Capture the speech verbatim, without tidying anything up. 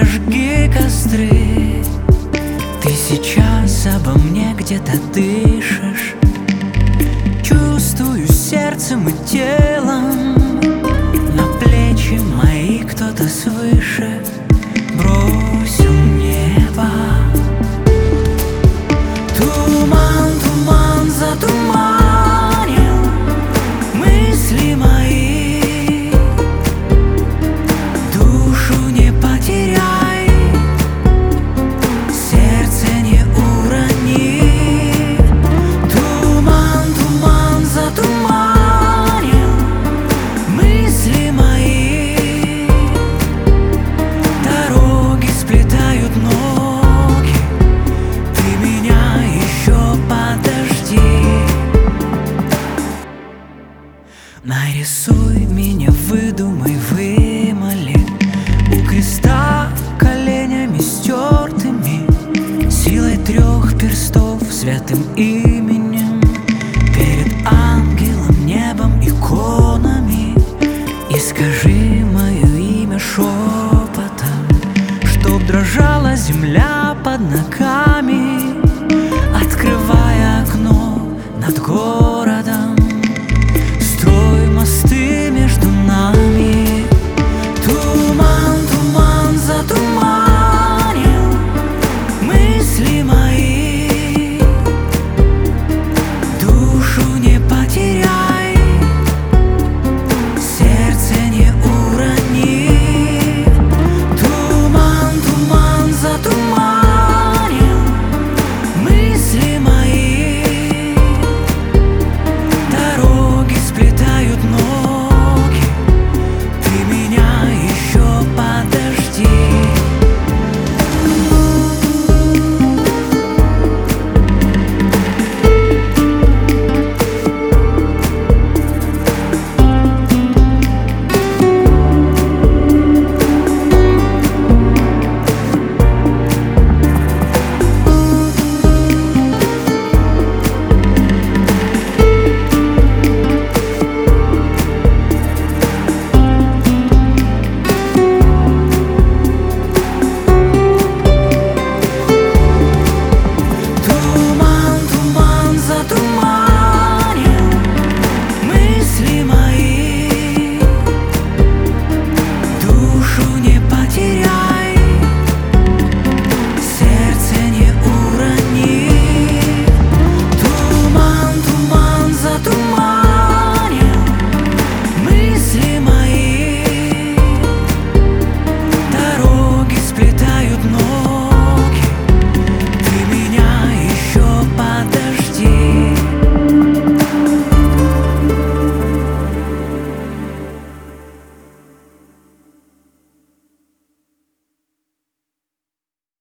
зажги костры. Ты сейчас обо мне где-то дышишь. Чувствую сердцем и телом, на плечи мои кто-то свыше бросил небо. Туман, туман затуманил мысли мои. Душу не потеряй, сердце не урони. Туман, туман затуманил мысли мои. Дороги сплетают ноги, ты меня еще подожди. Нарисуй меня, выдумай, вымоли у креста коленями стертыми, силой трех перстов, святым именем, перед ангелом, небом, иконами. И скажи мое имя шепотом, чтоб дрожала земля под ногами, открывая окно над городом. Строй мосты между нами. Туман,